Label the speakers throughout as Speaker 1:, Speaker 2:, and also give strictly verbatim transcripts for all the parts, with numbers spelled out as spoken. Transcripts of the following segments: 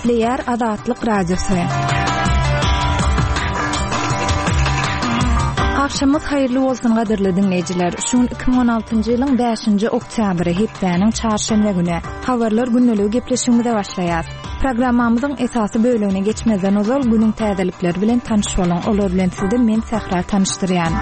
Speaker 1: Leýär Azatlyk Radiosu. Akşamyz haýyrly bolsun gaderli dinleýijiler. Şuň iki bin on altyncy ýylyň beşinji oktýabry hepdeniň çarşamba güni habarlar günneligi gepleşigimize başlaýar. Programmamyzyň esasy bölümine geçmeden ozal günüň täzelikleri bilen tanış bolan. Olar bilen sizde men Sahra tanışdyrýan.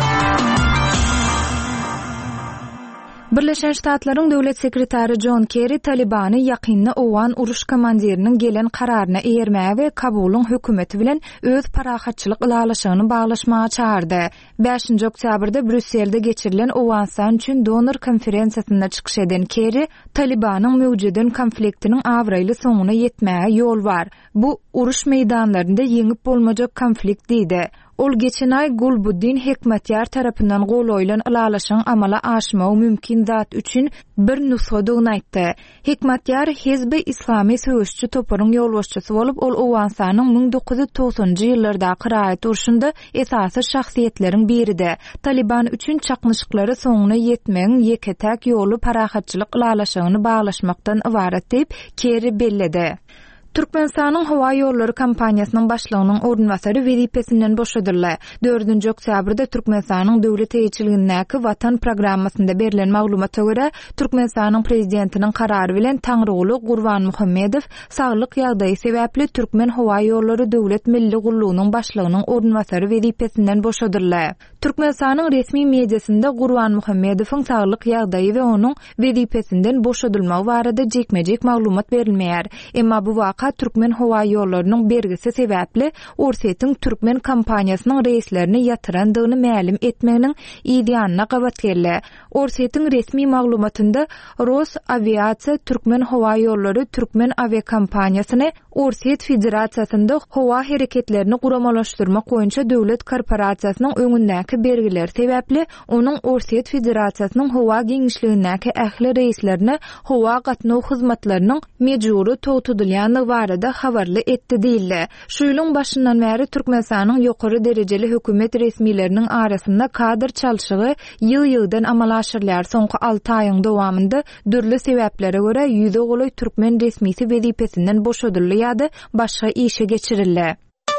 Speaker 1: Birleşen Ştatlaryň döwlet sekretary John Kerry Talibany ýakynda owan uruş komandiriniň gelen kararyna eýermäge we Kabulyň hökümeti bilen öz parahatçylyk ýalaşygyny baglaşmaga çağırdy. beşinji oktýabrda Brüsselde geçirilen owansan üçin donor konferensiýasynda çykyş eden Kerry, Talibanyň mewjudyn konfliktiniň awraýly soňuna ýetmäge ýol bar. Bu uruş meýdanlarynda ýeňip bolmajak konflikt diýdi. Ol geçen ay Gulbuddin Hekmatyar tarapyndan golaýylan ýalaşygyň amala aşmagy mümkin zat üçin bir nusxadygyny aýtdy. Hekmatyar Hizb-i Islamy söwüşçi toparyň ýolbaşçysy bolup, ol owansanyň ming dokuz ýuz togsoňjy ýyllarda Qiraat urşunda esasy şahsiýetleriň biridi. Taliban üçin çaknyşyklary soňuna ýetmegiň ýeketäk ýolu parahatçylyk ýalaşygyny baglaşmakdan ibaret diýip Kerry belledi. Türkmenistanyň Hawa ýollary kampaniýasynyň başlygynyň ornwasary wezipesinden boşadyrlar. dördünji oktýabrda Türkmenistanyň döwlet eýçiligindäki Watan programmasynda berilen maglumata görä, Türkmenistanyň prezidentiniň karary bilen Taňrygoly Gurban Muhammedow saglyk ýagdaýy sebäpli Türkmen Hawa ýollary döwlet milli gullugynyň başlygynyň ornwasary wezipesinden boşadyrlar. Türkmenistanyň resmi mediasynda Gurban Muhammedowyň saglyk ýagdaýy we onuň wezipesinden boşadylmagy barada jekmejek maglumat berilmeýär. Emma bu Türkmen Hawa ýollarynyň bergisi sebäpli Orsetň Türkmen kampaniýasynyň reislerini ýatyrandygyny ma'lum etmeginiň ýa-da gabat geldi. Orsetň resmi maglumatynda Rosaviasiýa Türkmen Hawa ýollary Türkmen aviakompaniýasyny Orset Federasiýasynda hawa hereketlerini guramalaşdyrmak boýunça döwlet korporasiýasynyň öňündäki bergiler sebäpli onuň Orset Federasiýasynyň hawa geňişligindäki ähli reislerini hawa gatnaw hyzmatlarynyň mejburi togtudylýany barada habarly etdi diýildi. Şu ýylyň başyndan bäri Türkmenistanyň ýokary derejeli hökümet resmileriniň arasynda kadr çalşygy ýyl-ýyldan amala aşyrylýar. Soňky alty aýyň dowamında dürli sebäplere görä ýüze golaý türkmen resmisi wezipesinden boşadyldy ýa-da başga işe geçirildi.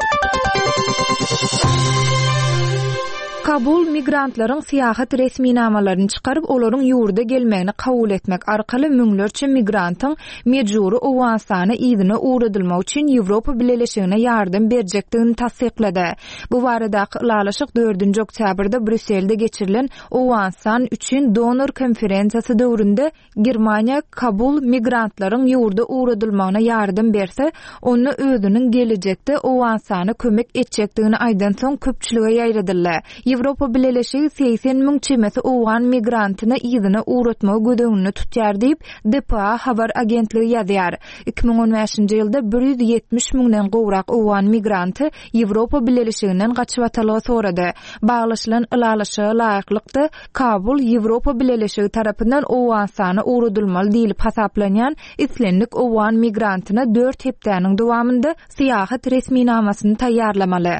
Speaker 1: Kabul migrantlaryň syýahat resminamalaryny çykaryp olaryň ýurda gelmegini kabul etmek arkaly müňlerçe migrantyň mejburi owansany ýygyna uğradylmak üçin Ýewropa Birleşigine ýardym berjekdigini tasdiklady. Bu baradaky ýalaşyk dördünji oktýabrda Brüsselde geçirilen owansan üçin donor konferensiýasy döwründe Germaniýa Kabul migrantlaryň ýurda uğradylmagyna ýardym berse, onu özüniň gelecekde owansany kömek etjekdigini aýdan soň köpçülige ýaýradyldy. Ýewropa Birleşigi seksen miň çemesi owan migrantyna ýygyna uğratmagy gödegini tutýar diýip D P A habar agentligi ýazýar. iki bin on beşinji ýylda bir ýüz ýetmiş miňden gowrak owan migranty Ýewropa Birleşiginden gaçyp atylgy sorady. Baglaşylan ýalaşyga laýyklykda Kabul Ýewropa Birleşigi tarapyndan owan sany uğradylmaly diýilip hasaplanýan islenlik owan migrantyna dört hepdeniň dowamında syýahat resminamasyny taýýarlamaly.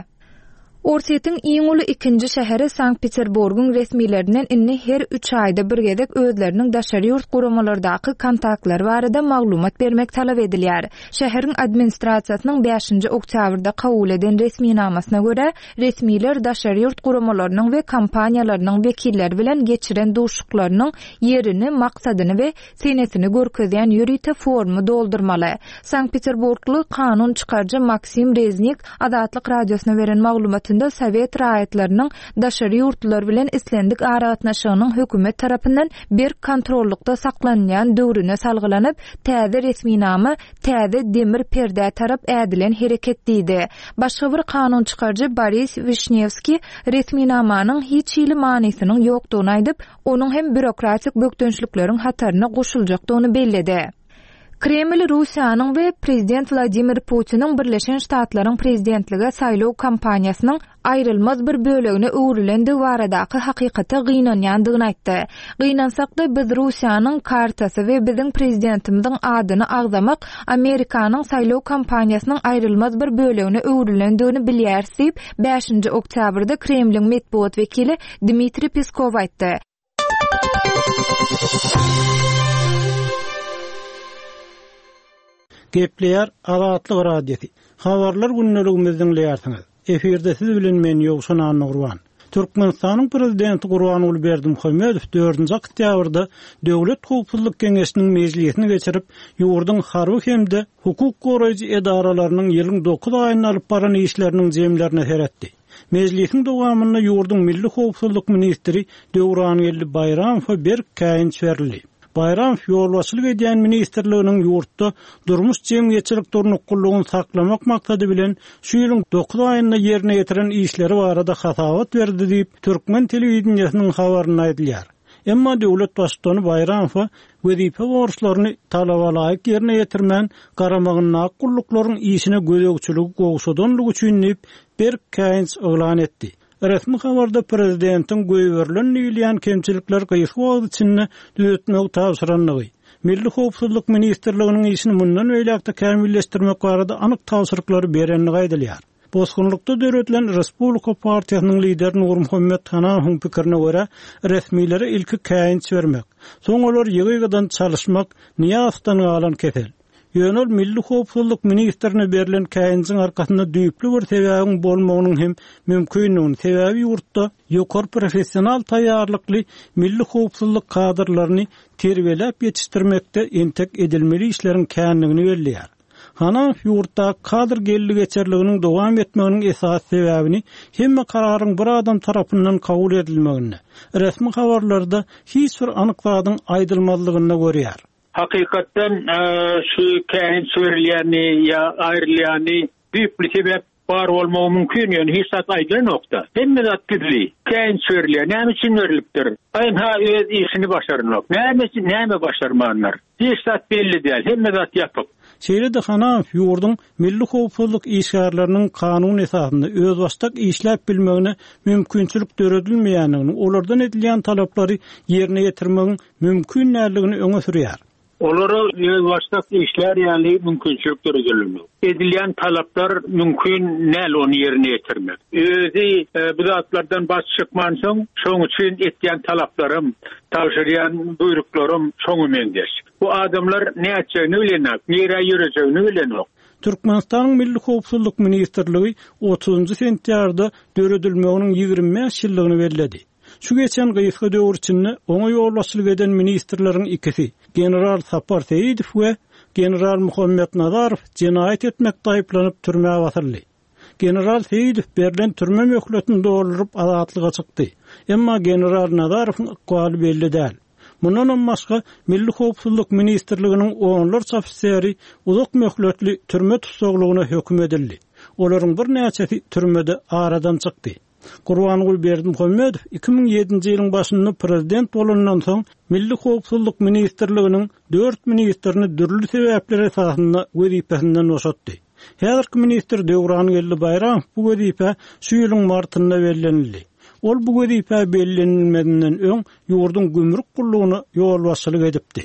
Speaker 1: Orsetň iň uly ikinji şäheri Sankt-Peterburgyň resmileriniň inni her üç aýda bir gezek özleriniň daşary ýurt guramalardaky kontaktlary barada maglumat bermek talap edilýär. Şäheriň administrasiýasynyň beşinji oktýabrda kabul eden resminamasyna görä, resmiler daşary ýurt guramalarynyň we kompaniýalarynyň wekilleri bilen geçiren duşuklarynyň ýerini, maksadyny we senesini görkezýän ýürite formy doldurmaly. Sankt-Peterburgly kanun çykarjy Maksim Reznik Azatlyk Radiosyna beren maglumat Sovet raýatlarynyň daşary ýurtlar bilen islendik aragatnaşygynyň hökümet tarapyndan bir kontrollukda saklanýan döwrüne salgylanyp, täze resminama, täze demir perde tarap ädilen hereket diýdi. Başga bir kanun çykarjy Boris Vishnevski resminamanyň hiç ýyly manysynyň ýokdugyny aýdyp, onuň hem bürokratik bökdönçlikleriň hataryna goşuljakdygyny belledi. Kreml Russiýanyň we prezident Vladimir Putiniň Birleşen Ştatlaryň prezidentlige saýlaw kampaniýasynyň aýrylmaz bir bölegine öwrilendi baradaky hakykaty gynanýandygyny aýtdy. Gynansak-da biz Russiýanyň kartasy we biziň prezidentimiziň adyny agzamak Amerikanyň saýlaw kampaniýasynyň aýrylmaz bir bölegine öwrilendigini bilýäris diýip beşinji oktýabrda Kremliň medeniýet wekili Dmitri Peskov aýtdy.
Speaker 2: Gepleýär Azatlyk radiosi. Habarlar günneligimizden dinleýärsiňiz. Eferde siz bilen men Ýogşan Nurwan. Türkmenistanyň prezidenti Gurbanuly Berdimuhammedow dördünji oktýabrda Döwlet Howpsuzlyk Keňeşiniň mejlisini geçirip, ýurduň harby hemde hukuk goraýjy edaralarynyň ýylyň dokuz aýyny alyp baran işleriniň jemlerini seretdi. Mejlisiň dowamynda ýurduň milli howpsuzlyk ministri Döwranyň Bayramow bir käýinç berildi. Bayram ýolbaşçylyk edýän ministrliginiň ýurtda durmuş jemgyýetçilik durnukylygyny saklamak maksady bilen şu ýylyň dokuz aýynda ýerine ýetiren işleri barada hasawat berdi diýip Türkmen telewizionynyň habaryny aýdylýar. Emma döwlet başçyny Bayramow wezipe borçlaryny talaba laýyk ýerine ýetirmän garamagyny aqullyklaryň işine gözegçiligi gowşadanlygy üçin bir käýinç oglan etdi. Resmi habarda prezidentiň göýberlen ýylýan kemçilikler gyýyşy içinde düzeltmek tapşyranlygy, Milli Howpsuzlyk Ministrliginiň işini mundan öýlekde kämilleşdirmek barada anyk tapşyryklary berenligi aýdylýar. Bosgunlukda döretlen Respublika Partiýasynyň lideri Nurmuhammed Hanawyň pikirine görä, resmiýlere ilki käýinç bermek, soň olar ýygydan çalyşmak niýasdan galan kesel. Ýönel Milli Howpsuzlyk Ministrine berilen käýinçiň arkasynda düýpli bir sebäbiň bolmagynyň hem mümkinligini sebäbi ýurtda ýokary professional taýýarlykly milli howpsuzlyk kadrlaryny terbiýelep ýetişdirmekde entek edilmeli işleriň känligini belliýär. Hana ýurtda kadr gelli geçerliginiň dowam etmeginiň esas sebäbini hemme kararyň bir adam tarapyndan kabul edilmegini, resmi habarlarda hiç bir anykladyň aýdylmazlygyny görýär.
Speaker 3: Hakikaten e, şu kähin söýülýäni ya aýrylýany büyük bir sebäp bar bolmagy mümkin ýöne hiç zat aýdylan nokta. Hemme zat birli. Kähin söýülýär. Näme üçin örilipdir? Aýyn ha öz işini başarmak. Näme üçin näme başarmanlar? Hiç zat belli däl. Hemme zat ýapyp.
Speaker 2: Şeýle-de Hanaw ýurduň milli howpsuzlyk işgärleriniň kanun esasynda öz başdak işläp bilmegine mümkinçilik döredilmeýändigini, olardan edilýän talaplary ýerine ýetirmegiň mümkin näligini öňe sürýär.
Speaker 3: Olara öz başdak işler ýaly mümkinçilik döredilmeli. Edilýän talaplar mümkin näl onu ýerine ýetirmek. Özi e, bu zatlardan baş çykman soň şoň üçin etýän talaplarym, tawşyrýan buyruklarym şoňa meňdeş. Bu adamlar näçegini bilenok, näre ýürejegini bilenok.
Speaker 2: Türkmenistanyň Milli Howpsuzlyk Ministrligi otuzunjy sentýarda döredilmeginiň ýygrimi beş ýyllygyny bellädi. Şu geçen gyýyşy döwür içinde oňa ýolbaşçylyk eden ministrleriň ikisi, General Sapar Seýidow we General Muhammed Nazarow jinayet etmek taýyplanyp türmäge batyrly. General Seýidow berilen türme möhletini doldurup azatlyga çykdy. Emma General Nazarowyň ykbaly belli däl. Mundan başga Milli Howpsuzlyk Ministrliginiň onlar ofiseri uzak möhletli türme tutsaglygyna hökm edildi. Olaryň bir näçesi türmede aradan çykdy. Gurbanuly Berdimuhammedow iki bin ýedinji ýylyň başynda prezident bolandan soň Milli Howpsuzlyk Ministrliginiň dört ministrini dürli sebäpler esasynda wezipesinden boşatdy. Häzirki ministr Döwranyň Bayram bu wezipe şu ýylyň martynda bellenildi. Ol bu wezipe bellenilmedinden öň ýurduň gümrük gullugyny ýolbaşçylyk edipdi.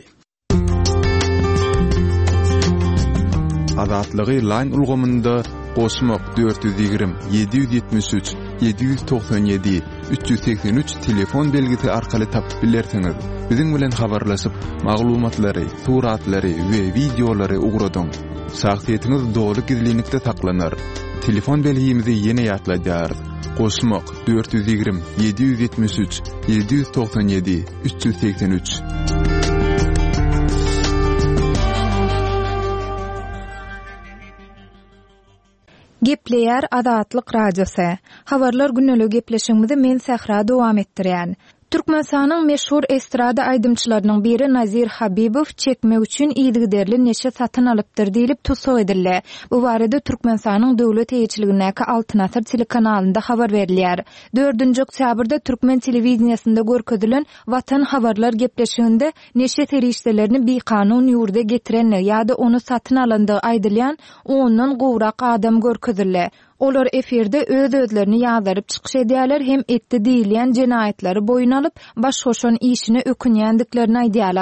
Speaker 4: Azatlygy line ulgamynda Gosmak dört yüz ýigrim yedi yüz ýetmiş üç yedi yüz toksan ýedi üç yüz seksen üç telefon belgisi arkaly tapyp bilersiňiz. Biziň bilen habarlaşyp maglumatlary, suratlary we videolary ugradaň. Şahsiýetiniz dogry gizlilikde saklanar. Telefon belgimizi ýene ýatlaýar. Gosmak dört yüz ýigrim yedi yüz ýetmiş üç yedi yüz toksan ýedi üç yüz seksen üç.
Speaker 1: Gepleýär Azatlyk radiosu. Habarlar günnelik gepleşigimizi men Sahra dowam etdirýän. Türkmenistanyň meşhur estrada aýdymçylarynyň biri Nazir Habibow çekmek üçin ýygyderli neçe satyn alypdyr diýilip tutsag edildi. Bu barada Türkmenistanyň döwlet eýçiligindäki Altyn Asr telekanalynda habar berilýär. dördünji oktýabrda Türkmen telewizionyasynda görkezdilen Watan habarlar gepleşiginde neçe terişlerini bir kanun ýurda getirenler ýa-da onu satyn alandygy aýdylýan ondan gowrak adam görkezdiler. Olar eferde öz özlerini ýazaryp çykyş edýärler hem etdi diýilýän jenaýetleri boyun alyp baş hoşan işine ökünýändiklerini aýdýarlar.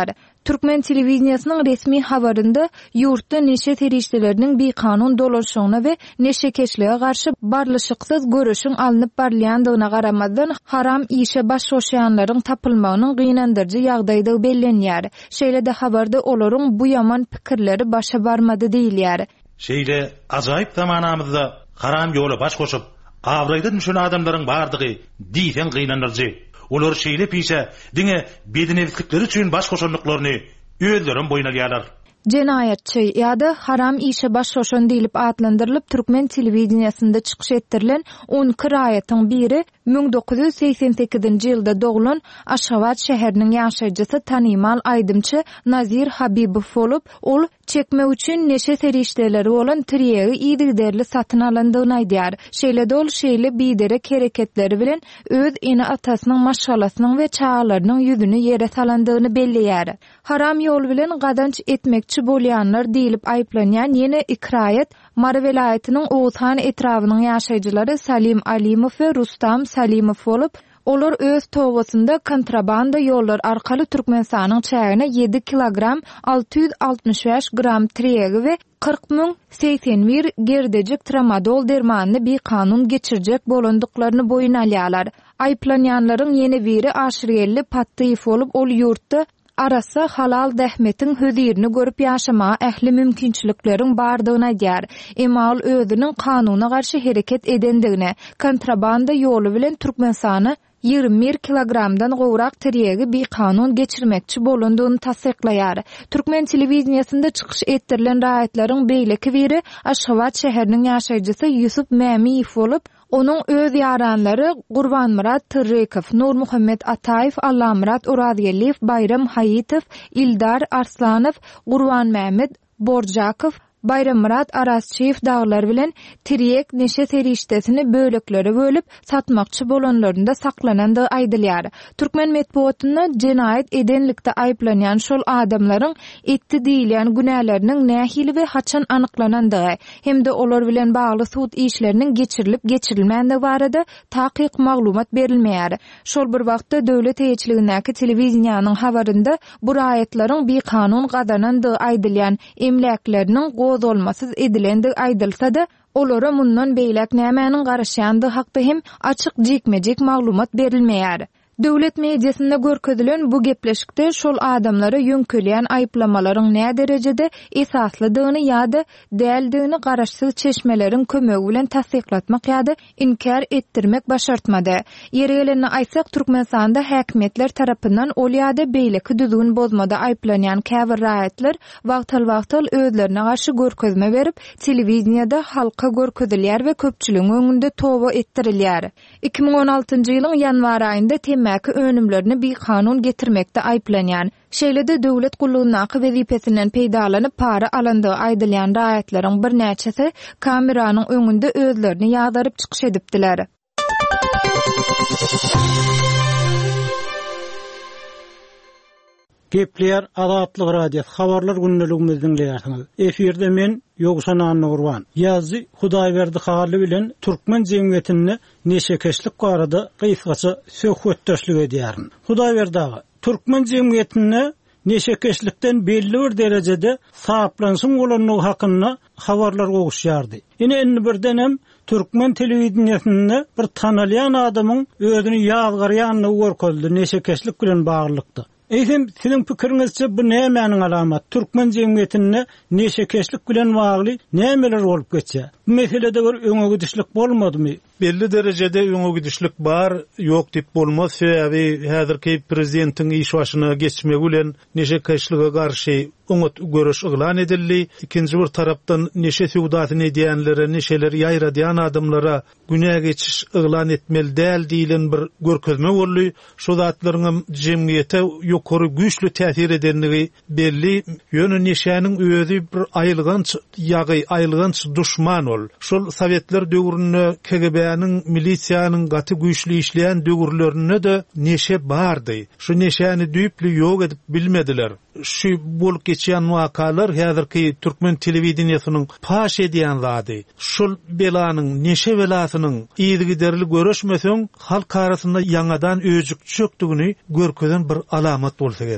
Speaker 1: Türkmen televizionyanyň resmi habarynda ýurtda neşe terişdeleriniň bir kanun dolaşygyna we neşekeşlige garşy barlyşyksyz görüşiň alınıp barlaýandygyna garamazdan haram işe baş goşýanlaryň tapylmagynyň gynandyrjy ýagdaýda bellenýär. Şeýle-de habarda olaryň bu ýaman pikirleri başa barmady diýilýär.
Speaker 5: Şeýle ajaýyp zamanamyzda haram ýola baş goşup awraýda düşen adamlaryň bardygy diýsen gynanyrjy. Olar şeýle pişe diňe bedinewslikleri üçin baş goşanlyklaryny özlerin boýuna alýarlar.
Speaker 1: Jenayatçy ýa-da haram işe baş goşan diýilip adlandyrylyp Türkmen telewizionyasynda çykyş etdirilen on iki raýatyň biri bin dokuz yüz seksen sekizinji ýylda doglan Aşgabat şäheriniň ýaşaýjysy tanymal aýdymçy Nazir Habibow bolup, ol çekme üçin neşe serişdeleri bolan tirýegi ýygyderli satyn alandygyny aýdýar. Şeýle dol şeýle bidere kereketleri bilen öz ene atasynyň maşgalasynyň we çağalarynyň ýüzüni ýere salandygyny belleýär. Haram ýol bilen gadanç etmekçi bolýanlar diýilip aýplanýan ýene ikrayet Mara welaýatynyň Oğuzhan etrawynyň ýaşaýjylary Salim Alimow we Rustam Salimow bolup, olar öz towasynda kontrabanda ýollar arkaly Türkmenistanyň çägine ýedi kilogram alty yüz altymyş beş gram tirýegi we kırk ming seksen bir gerdejik tramadol dermanyny bir kanun geçirjek bolandyklaryny boýuna alýarlar. Aýplanýanlaryň ýene biri Aşyrgelli Pattyýew bolup, ol ýurtda arasa halal dähmetiň hözirini görüp ýaşama ähli mümkinçilikleriň bardygyny aýdýar. Emal özüniň kanuna garşy hereket edendigine, kontrabanda ýolu bilen Türkmenistany ýygrimi bir kilogramdan gowrak tirýegi bir kanun geçirmekçi bolandygyny tasdiklaýar. Türkmen telewizionyasynda çykyş etdirilen raýatlaryň beýleki biri Aşgabat şäheriniň ýaşaýjysy Ýusup Mämiýew bolup, onun öz yaranları Gurbanmurat Tırrikow, Nur Muhammed Ataýew, Allamurat Urazgeliýew, Bayram Haýitow, Ildar Arslanow, Gurban Mähmed Borjakow, Bayrammurat Arasçyýew daglar bilen tirýek neşe serişdesini böleklere bölüp satmakçy bolanlarynda saklanandy aýdylýar. Türkmen medeniýetinde jenaýat edenlikde aýplanýan şol adamlaryň etdi diýilen günäleriniň nähili we haçan anyklanandygy hemde olar bilen bagly sud işleriniň geçirilip geçirilmände barada takyk maglumat berilmeýär. Şol bir wagtda döwlet eýetçiligindäki telewizionyanyň habarynda bu raýatlaryň bir kanun gadanandygy aýdylýan emlekleriniň goz olmasız edilendi aýdylsa-da, olara mundan beýlek nämäniň garaşýandygy hakda hem açyk jekmejek maglumat berilmeýär. Döwlet mediasynda görkezdilen bu gepleşikde şol adamlara ýöňkelýän aýplamalaryň nä derejede esaslydygyny ýa-da däldigini garaşsyz çeşmeleriň kömegi bilen tasdiklatmak ýa-da inkar etdirmek başartmady. Ýere gelende aýsak, Türkmenistanda häkimetler tarapyndan ol ýa-da beýleki düzgün bozmada aýplanýan käbir raýatlar wagtal-wagtal özlerine garşy görkezme berip, telewizionyada halka görkezilýär we köpçüligiň öňünde towa etdirilýär. iki ming on altynjy ýylyň ýanwar aýynda Mäki önümlerini bir kanun getirmekde aýplanýan. Şeýle-de döwlet gullugynyň wezipesinden peýdalanyp para alandygy aýdylýan raýatlaryň bir näçesi kameranyň öňünde özlerini ýagdaryp çykyş edipdiler.
Speaker 2: Gepler Azatlyk radio habarlar günneligimizden diýärsiňiz. Eferde men Ýogşan Nurwan. Ýazy Hudaýberdi haly bilen Türkmen jemgyýetini neşekeşlik barada gysgaça söhbetdeşlik edýärin. Hudaýberdi Türkmen jemgyýetini neşekeşlikden belli bir derejede saplansyn bolanyny hakyna habarlar gowuşýardy. Ine enni birden hem Türkmen telewizionyasynda bir tanalýan adamyň özüni ýazgarýanyny görkezdi neşekeşlik bilen baglykda. Eýsem, sizin pikiriňizçe bu nämäniň alamat? Türkmen jemgyýetinde neşekeşlik bilen bagly nämeler bolup geçýär? Bu meselede bir öňe gidişlik bolmadymy?
Speaker 5: Belli derejede öňe gidişlik bar, ýok diýip bolmaz. Sebäbi häzirki prezidentiň iş başyna geçmegi bilen neşekeşlige garşy umut görüş ıglan edildi. İkinci bir tarapdan neşe suwdatyny edýänlere, neşeler ýaýradýan adamlara güne geçiş ıglan etmeli däl diýilen bir görkezme boldy. Şu zatlaryň jemgyýete ýokary güýçli täsir edenligi belli. Ýöne neşäniň özü bir aýylgans ýagy, aýylgans duşman ol. Şol Sowetler döwründe K G B-niň, milisiýanyň gaty güýçli işleýän döwürlerinde de neşe bardy. Şu neşäni düýpli ýok edip bilmediler. Şu bolup geçýän wakalar häzirki Türkmen telewizionyanyň paş edýän zady. Şol belanyň, neşe belasynyň ýygyderli görüşmeseň halk arasynda ýangadan öjük çökdigini görkezen bir alamat bolsa gerek.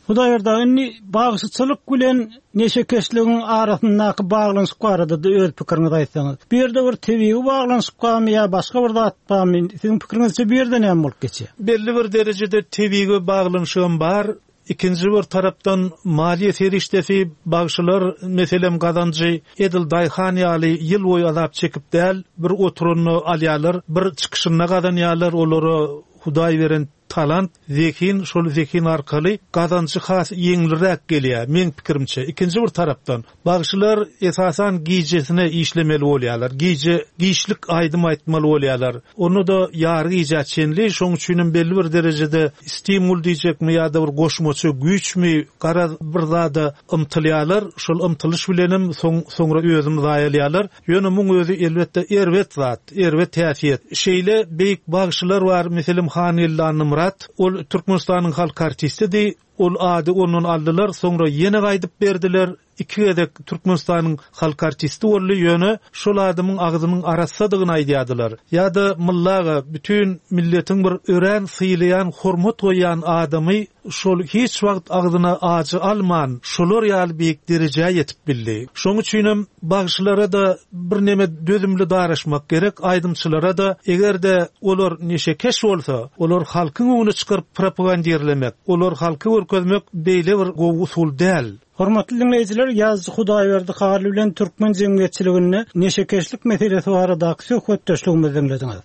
Speaker 2: Hudaýerda inni bagşyçylyk bilen neşekeşligiň arasyndaky baglanyşyk barada da öz pikiriňizi aýtsaňyz. Bir ýerde bir tebigi baglanyşyk barmy ýa başga bir zat barmy? Siziň pikiriňizçe bir ýerde näme bolup geçýär?
Speaker 5: Belli bir derejede tebigi baglanyşygym bar. İkinci bir tarapdan maliye seriştefi bagşylar meselem gazancı Edil Dayhan ýaly ýyl boýy azap çekip däl bir oturuny alýarlar, bir çykyşyna gazanýarlar, olary Hudaý beren talant, zekin, şol zekin arkaly gazancı has ýeňliräk gelýär men pikirimçe. İkinci bir tarapdan bagşylar esasan giýjesine işlemeli bolýarlar. Giýje giýişlik aýdym aýtmaly bolýarlar. Onu da ýary giýjatçynly, şoň üçin belli bir derejede stimul diýjekmi ýa-da bir goşmaçy güýçmi gara bir zada ymtylýarlar. Şol ymtylyş bilenim soňra özüm zaýalýarlar. Ýöne muň özü elbetde erwet zat, erwet täsir. Şeýle beýik bagşylar bar, meselem Hanillan ol Türkmenistanyň halk artisti, ol ady onun aldylar, soňra ýene gaýdyp berdiler. iki edek Türkmenistanyň halk artisti bolly ýöne şol adamyň agzynyň arassadygyny aýdýardylar. Ýa-da mullaga bütün milletiň bir ören syýlayan, hormat goýan adamy şol hiç wagt agzyna ajy alman, şolar ýaly beýik derejäge ýetip bildi. Şoň üçin bagşylara da bir neme dözümli daraşmak gerek, aýdymçylara da egerde olar neşekeş bolsa, olar halkyň öňüne çykyryp propagandaýerlemek, olar halky görkezmek beýle bir gowy usul däl. Hormatly dinleýijiler, ýazgy Hudaýberdi Haly bilen türkmen jemgyýetçiligine neşekeşlik meselesi barada söhbetdeşligimizi dinlediňiz.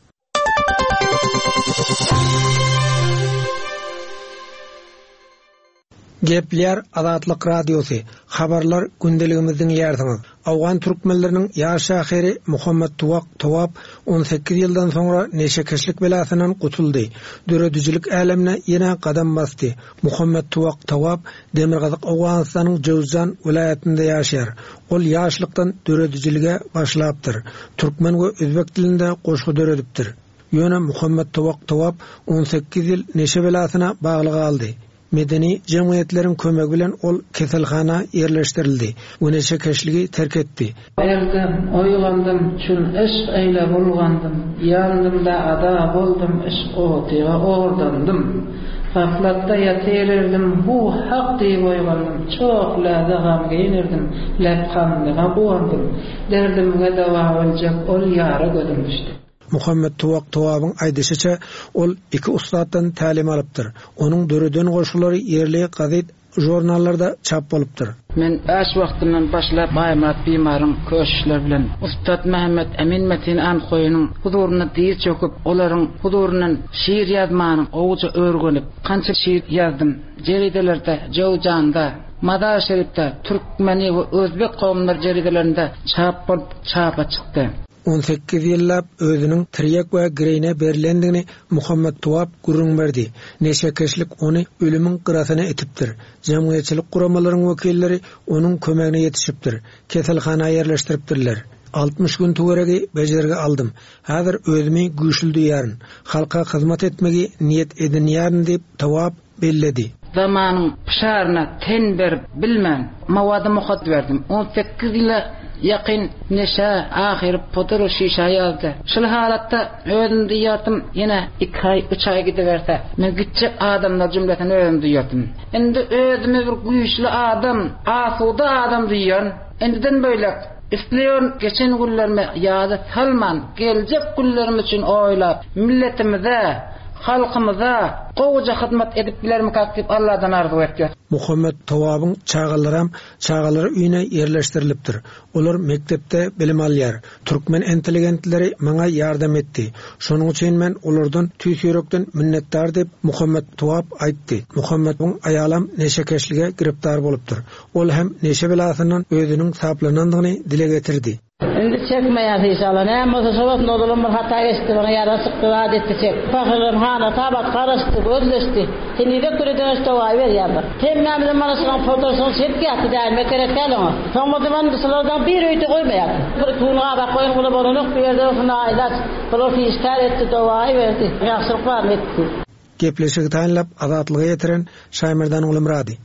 Speaker 6: Gepler Azatlyk Radiosu. Habarlar gündeligimizden ýerdiňiz. Awgan türkmenleriniň ýaş ahyry Muhammed Tuwak Tawap on sekiz ýyldan soňra neşekeşlik belasyndan gutuldy. Döredüjilik älemine ýene gadam basdy. Muhammed Tuwak Tawap Demirgazyk Awganystanyň Jowzjan vilayatynda ýaşar. Ol ýaşlykdan döredüjilige başlapdyr. Türkmen we özbek dilinde goşgy döredipdir. Ýöne Muhammed Tuwak Tawap on sekiz ýyl neşe belasyna bagly galdy. Medeni cemiyetlerin kömegi bilen ol keselhana yerleştirildi. Neşekeşligi terk etdi.
Speaker 7: Erdim, oylandım, çün eşk eyle bulgandım. Yanımda ada boldum, eşk otiga ordandım. Gaflatda yaterirdim, bu haq deyip oylandım. Çok lada gam giyinirdim, lepkanlığa buandım. Derdimge dava olacak, ol yara gödülmüştü.
Speaker 6: Muhammed Tuwak Tawabyň aýdyşyça ol iki ustatdan talim alypdyr. Onuň döreden goşulary ýerli gazet jurnallarda çap bolupdyr.
Speaker 7: Men aş wagtymdan başlap Maýmat bimarym köşüşler bilen Ustat Mehmet Emin Metin Ankoýunyň huduryna diýip çöküp, olaryň hudurundan şiir ýazmanyň owuja örgünip, kança şiir ýazdym. Jeridelerde, Jowjanda, Madar Şerifde, Türkmeni we Özbek gowumlar jeridelerinde çap bolup çapa çykdy.
Speaker 6: on sekiz ýyllap özüniň tirýek we gireyne berilendigini Muhammed Tuwap gurrun berdi. Neşekeşlik ony ölümüň gyrasyna etipdir. Jemgyýetçilik guramalarynyň wekilleri onuň kömegine ýetişipdir. Keselhana ýerleşdiripdirler. altmış gün töweregi bejerge aldım. Häzir özümi güýçli duýaryn. Halka hyzmat etmegi niýet edinýäryn diýip Tuwap belledi.
Speaker 7: Zamanyň pişarına ten berip bilmän mawady muhat berdim. on sekiz ýyla ýakyn neşe ahyr poturu şişa ýazdy. Şol halatda özümdi ýatym, ýene iki ay üç ay gidiberse, men gitçe adamlar jümletini özümdi ýatym. Endi özümi bir güýçli adam, asuda adam diýýän. Endiden böýlek isleýän geçen günlerime ýazy salman, geljek günlerim üçin oýlap, milletimize, halkymyza gowja hyzmat edip bilermi kakip Allahdan arzu etdi.
Speaker 6: Muhammed Tawabyň çağalaram çağalary üýüne yerleşdirilipdir. Olar mektepde bilim alýar. Türkmen intelligentleri maňa ýardam etdi. Şonuň üçin men olardan tüýsürekden minnetdar diýip Muhammed Tawap aýtdy. Muhammedyň aýalam neşekeşlige giripdar bolupdyr. Ol hem neşe belasyndan özüniň saplanandygyny dile getirdi.
Speaker 7: Endi çekmeýär inşallah. Näme bolsa şolat nodulum bir hata geçdi, bana ýara çykdy adetde çek. Pahyryň hana tabat garaşdy, gözleşdi. Senide göreden şoway berýärdi. Temmämizden mana şoň fotosyny çekip ýatdy däme kerekdäliňi. Soňmady men şolardan bir öýtü goýmaýar. Bir tuňa bak goýun bula bolanok bir ýerde şuna aýdat. Şolar işler etdi, doway berdi. Ýaşylyk bar etdi.
Speaker 6: Gepleşigi taýinlap azatlygy ýetiren Şaýmerdan Ulumrady.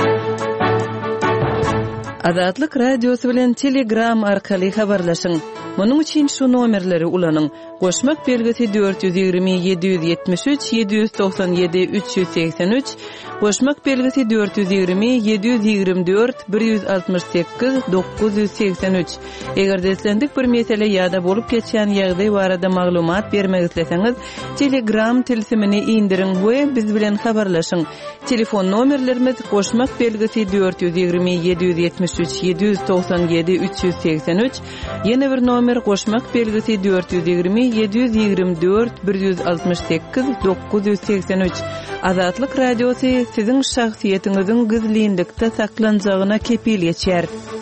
Speaker 8: Azatlyk radiosu bilen Telegram arkaly habarlaşyň. Munun üçin şu nomerleri ulanyň. Goşmak belgisi dört yüz ýigirmi yedi yüz ýetmiş üç yedi yüz doksan ýedi üç yüz seksen üç, goşmak belgisi dört yüz ýigirmi yedi yüz ýigirmi dört bir yüz altmış sekiz dokuz yüz seksen üç. Eger deslendik bir mesele ýa-da bolup geçen ýagdaý barada maglumat bermek isleseňiz, Telegram tilsimini indirin we biz bilen habarlaşyň. Telefon nomerlerimiz goşmak belgisi dört yüz ýigirmi yedi yüz ýetmiş üç yedi yüz doksan ýedi üç yüz seksen üç, ýene bir nomer goşmak belgisi dört yüz ýigirmi yedi yüz ýigirmi dört bir yüz altmış sekiz dokuz yüz seksen üç. Azatlyk radiosu siziň şahsiýetiňiziň gizlilikde saklanjagyna kepil geçer.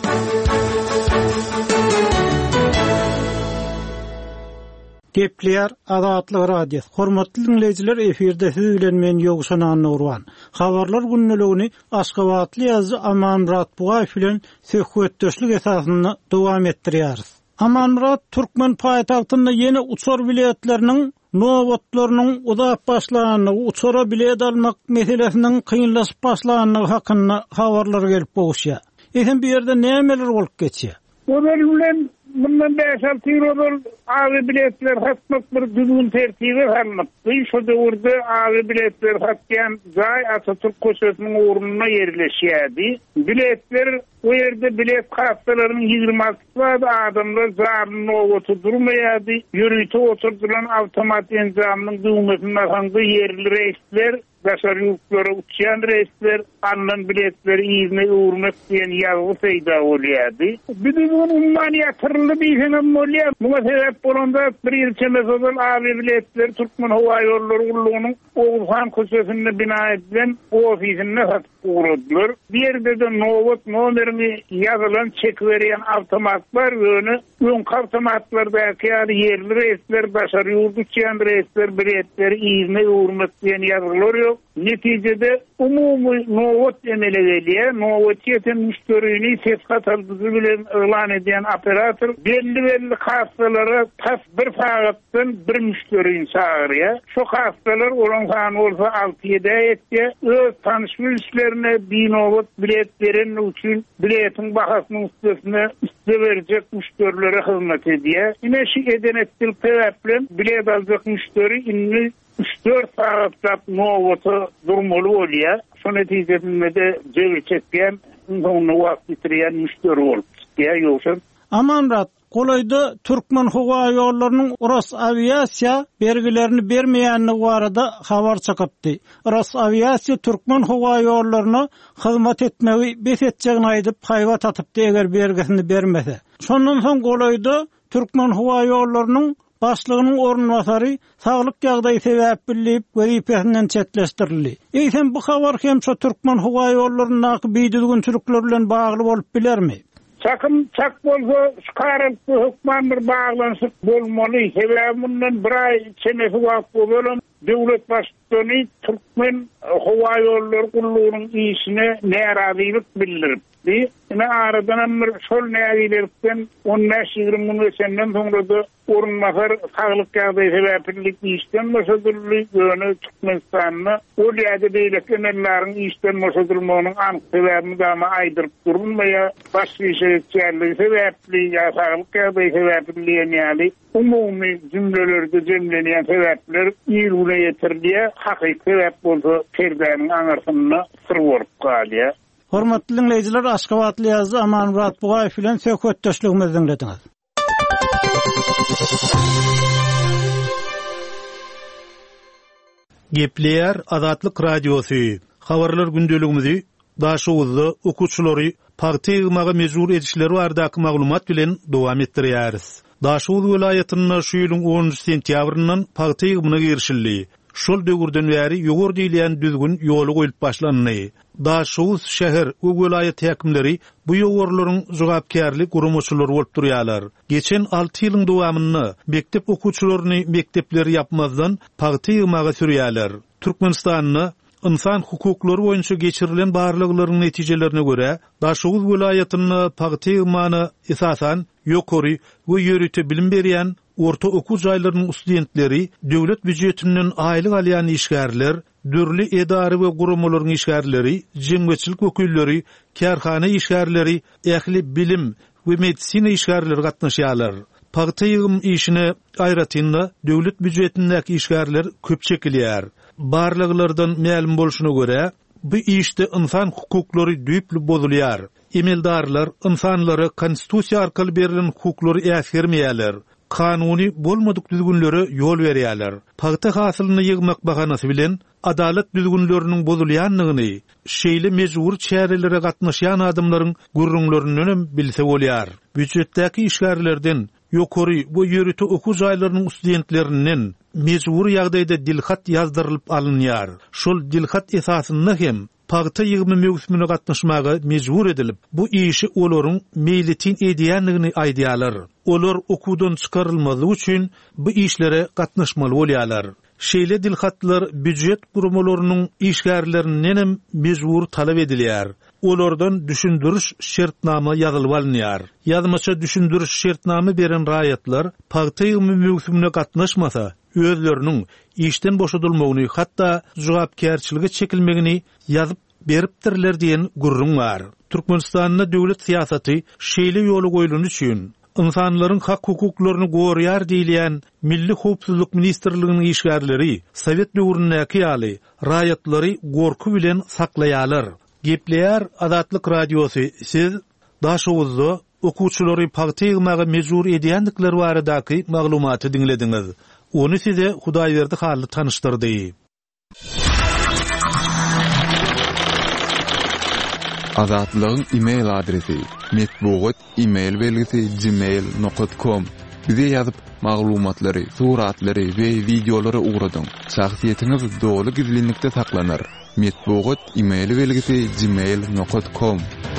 Speaker 2: Gepler Azatlyk radiosu. Hormatly dinleyijiler, eferde siz bilen men Ýogşan Anurwan. Habarlar günneligini Aşgabatly ýazgy Amanmurat Bugaýew bilen söhbetdeşlik esasynda dowam etdirýärys. Amanmurat Türkmen paýtagtynda ýene uçar biletleriniň nowatlarynyň uzap başlanyny, uçara bilet almak meselesiniň kynlaşyp başlanyny hakynda habarlar gelip bolýar. Eýsem bir ýerde nämeler bolup geçýär?
Speaker 3: Bu bilen bundan beş altı ýyl awy biletler hatmak bir düzgün tertibi alınıpdy. Şu döwürde awy biletler hatýan jaý Atatürk köşesiniň ornuна ýerleşýärdi. Biletler o ýerde bilet kassalarynyň ýygrimi alty adamlar zarny owaty durmaýardy. Ýürüýte oturduran awtomat enjamynyň düýmesine basanda ýerli reisler, başarýyklara uçýan reisler andan biletleri ýygyny uğurmak diýen ýaly peýda bolýardy. Bizim umman ýatyrly diýenem bolýar. Muňa sebäp bolanda bir ýylça meselem awy biletler Türkmen Hawa ýollary ullugynyň Oğuzhan köşesinde bina edilen ofisine satıldılar. Bir yerde de nowat nomerini yazılan çek veren avtomatlar ýöne ön avtomatlardaki yerli reisler başarı ýurduçyan reisler biletler ýygyny uğurmak diýen ýazgylar ýok. Netijede umumy nowat emele gelýär. Nowat ýeten müşterini ses kataldygy bilen elan edýän operator belli belli kassalara tas bir sagatdan bir müşterini çağırýar. Şu kassalar olan han olsa altı ýedi etdi. Öz tanışmyşlarına bir nowat bilet beren üçin biletin bahasyny üstüne üstü berjek müşterilere hyzmat edýär. Ine şu edenetdil sebäplen bilet aljak müşteri inni üç dört sagatda nowata durmaly bolýar. Şu netijede de jewi çekýän, onu wagt ýitirýän müşteri bolup çykýar ýoksa.
Speaker 2: Amanrat Golayda Türkmen Hawa ýollarynyň Ras aviasiýa bergilerini bermeýänligi barada habar çykypdy. Ras aviasiýa Türkmen Hawa ýollaryna hyzmat etmegi besetjegini aýdyp haýbat atypdy eger bergisini bermese. Şondan soň Golayda Türkmen Hawa ýollarynyň başlygynyň ornwasary saglyk ýagdaýy sebäp bilip wezipesinden çetleşdirildi. Eýsem bu habar hem şu Türkmen Hawa ýollarynyň biýdilgünçilikler bilen bagly bolup bilermi?
Speaker 3: Sakın çak bolsa çıkarıp hukman bir bağlanışıp bolmaly. Sebäbi bundan bir ay çenesi wagt bolan döwlet başçyny Türkmen Hawa ýollary gullugynyň işine närazylyk bildiripdi. Ine aradan bir şol närazylikden on beş ýygrimi gün geçenden soňra da ornwasar saglyk ýagdaýy sebäplik işden meşgullyk ýöne Türkmenistanyna o ýerde beýlekenleriniň işden meşgullygymyň anyk sebäbini dama aýdyryp durulmaýar. Başly şeýleler sebäpli ýa saglyk ýagdaýy sebäpli ýaly umumy jümlelerde jemlenýän sebäpler ýygyna ýetirdiýär. Hakyky sebäp bolsa perdäniň aňarsyna syr bolup galýar.
Speaker 2: Hormatly dinleyijiler, Aşgabatly ýazgy Amanmurat Bugaýew bilen söhbetdeşligimizi dinlediňiz.
Speaker 5: Gepler Azatlyk radiosu. Habarlar gündeligimizi daşowuzda okuwçylary partiýaga mejbur edişleri barada maglumat bilen dowam etdirýäris. Daşow welaýatynyň şu ýylyň onunçy sentýabryndan partiýaga girişildi. Şol döwürden bäri ýogary diýilen düzgün ýoly goýup başlandy. Daşow şäher we welaýat häkimleri bu ýogorlaryň jogapkärlik gurumçylary bolup durýarlar. Geçen altı ýylyň dowamyny mektep okuwçylaryny mektepleri ýapmazdan partiýaga sürýärler. Türkmenistanyny insan hukuklary boýunça geçirilen barlyklaryň netijelerine göre Daşow welaýatyny partiýagany esasan ýokary we ýörüte bilim berýän orta okuw jaýlarynyň studentleri döwlet büdjetinden aýlyk alýan işgärler, dürli edary we gurumlaryň işgärleri, jemgyçilik wekilleri, kärhana işgärleri, ähli bilim we medisina işgärleri gatnaşýarlar. paýta ýygym işine aýratynda döwlet büdjetindäki işgärler köp çekilýär. Barlyglardan ma'lum bolşuna görä, bu işde insan hukuklary düýpli bozulýar. Emeldarlar insanlara konstitusiýa arkaly berilen hukuklary äsgermeýärler. Kanuny bolmadyk düzgünlere ýol berýärler. Paýta hasylyny ýygmak bahanasy bilen adalet düzgünleriniň bozulýanlygyny, şeýle mejbur çärelere gatnaşýan adamlaryň gurrunlarynyň bilse bolýar. Büdjetdäki işgärlerden ýokary bu ýörüti okuw jaýlarynyň studentleriniň mejbur ýagdaýda dilhat ýazdyrylyp alynýar. Şol dilhat esasynda hem paýta ýygymy mögsümine gatnaşmaga mejbur edilip, bu işi olaryň meýletin edýänligini aýdýarlar. Olar okuwdan çykarylmaly üçin bu işlere gatnaşmaly bolýarlar. Şeýle dilhatlar büdjet gurumalarynyň işgärlerinden hem mejbur talap edilýär. Olardan düşündürüş şertnama ýazylyp alynýar. Ýazmaça düşündürüş şertnama beren raýatlar paýta ýygymy mögsümine gatnaşmasa, özleriniň işden boşadylmagyny, hatda jogapkärçiligi çekilmegini ýazyp beripdirler diýen gurrun bar. Türkmenistanda döwlet siýasaty şeýle ýoly goýulan üçin insanlaryň hak hukuklaryny gorýar diýilen Milli Howpsuzlyk Ministrliginiň işgärleri Sowet döwründäki ýaly raýatlary gorku bilen saklaýarlar. Gepleýär Azatlyk radiosy. Siz daşowuzda okuwçylary paýta ýygmaga mejbur edýändikleri baradaky maglumaty dinlediňiz. Onu size Hudaýberdi haly tanıştyrdy.
Speaker 4: Azatlygyň e-mail adresi metbugat e-mail belgisi gmail nokta com. Bize ýazyp maglumatlary, suratlary we videolary ugradyň. Şahsiýetiňiz doly gizlilikde saklanır. Metbugat e-mail belgisi gmail nokta com.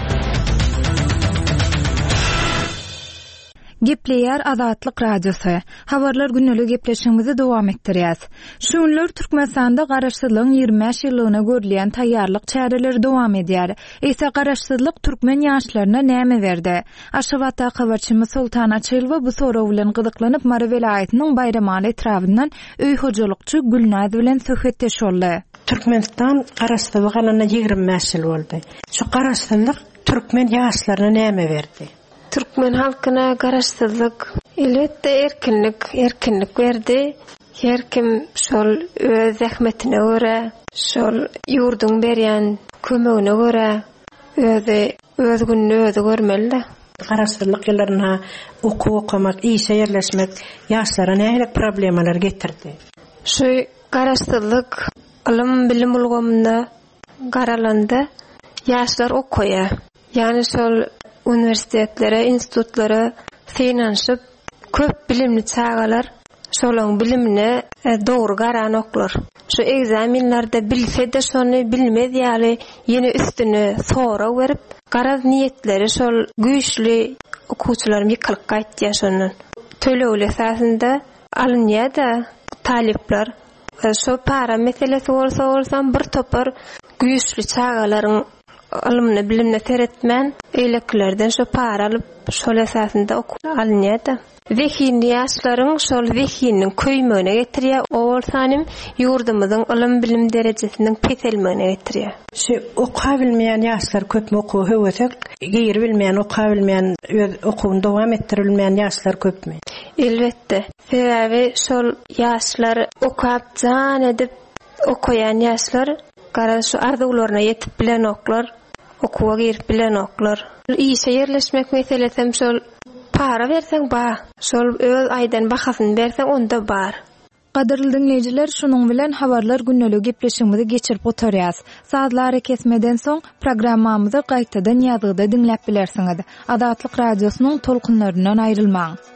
Speaker 1: Gepleýär Azatlyk radiosu. Habarlar günnelik gepleşigimizi dowam etdirýäs. Şu günler Türkmenistanda garaşsyzlygyň ýygrimi beş ýyllygyna görülýän taýýarlyk çäreleri dowam edýär. Eýse garaşsyzlyk türkmen ýaşlaryna näme berdi? Aşgabatda habarçymyz Sultan Açylova bu soraw bilen gyzyklanyp Mara welaýatynyň Bayramaly etrafyndan öý hojalykçy Gülnaz bilen söhbetdeş boldy.
Speaker 9: Türkmenistan garaşsyzlyk alanyna ýygrimi beş ýyl boldy. Şu garaşsyzlyk türkmen ýaşlaryna näme berdi?
Speaker 10: Türkmen halkyna garaşsyzlyk elbetde erkinlik, erkinlik berdi. Her kim şol öz zähmetine görä, şol ýurdun berýän kömegine görä özi öz gününi özi görmeli.
Speaker 9: Garaşsyzlyk ýyllaryna okuw okumak, işe ýerleşmek ýaşlara näme problemalar getirdi?
Speaker 10: Şu garaşsyzlyk ilm bilim ulgamynda garalandy. Ýaşlar okuýar. Ýani şol universitetlere, institutlara finansyp köp bilimli çağalar şolaň bilimine e, dogry garan oklar. Şu egzaminlerde bilse de şonu bilmez ýaly ýene üstüne sora berip garaz niýetleri şol güýçli okuwçylarym ýykylyp gaýtdy şondan. Tölew esasında alınýa da talipler e, şo para meselesi bolsa bolsam bir topar güýçli çağalaryň alımını bilimne teretmen eýleklerden şo para alyp şol esasında okuw alınýa. Zehini ýaşlaryň şol zehiniň köýmegine getirýär. O bolsanym ýurdumyzyň ilm bilim derejesiniň peselmegine getirýär.
Speaker 9: Şu okuwa bilmeýän ýaşlar köpmi okuw höwesek, geyri bilmeýän okuwa bilmeýän öz okuwyny dowam etdirilmeýän ýaşlar köpmi?
Speaker 10: Elbetde. Sebäbi şol ýaşlar okuwap jan edip okuyan ýaşlar gara şu arzuwlaryna ýetip bilen oklar, okuwa girip bilen oklar. Işe ýerleşmek meselesem şol para berseň ba, şol öz aýdan bahasyny berseň onda bar.
Speaker 1: Gaderli dinleyijiler, şunun bilen habarlar günnelik gepleşigimizi geçirip oturýas. Saatlar kesmeden soň programmamyzy gaýtadan ýazgyda dinläp bilersiňiz. Azatlyk radiosynyň tolkunlaryndan aýrylmaň.